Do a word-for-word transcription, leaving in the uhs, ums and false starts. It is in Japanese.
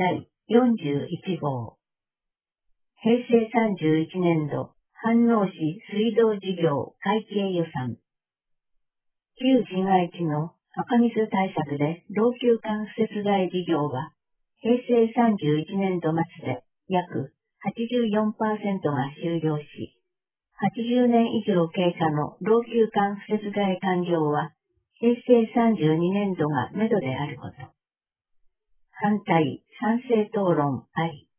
だいよんじゅういちごう。へいせいさんじゅういちねんど、飯能市水道事業会計予算。旧市街地の赤水対策で老朽管施設外事業は、へいせいさんじゅういちねんど末で約 はちじゅうよんパーセント が終了し、はちじゅうねん以上経過の老朽管施設外完了は、へいせいさんじゅうにねんどが目処であること。反対、賛成討論あり。